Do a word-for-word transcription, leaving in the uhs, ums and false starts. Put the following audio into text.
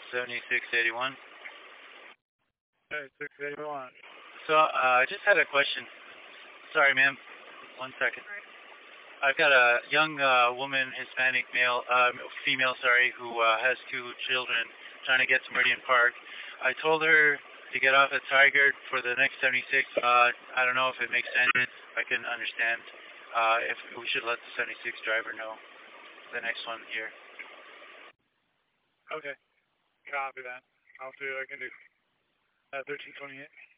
seventy-six eighty-one. seventy-six eighty-one. So, uh, I just had a question. Sorry, ma'am. One second. I've got a young uh, woman, Hispanic male, uh, female, sorry, who uh, has two children trying to get to Meridian Park. I told her to get off at Tigard for the next seventy-six. Uh, I don't know if it makes sense. I can understand uh, if we should let the seventy-six driver know the next one here. Okay. Copy that. I'll see what I can do. Uh, thirteen twenty-eight.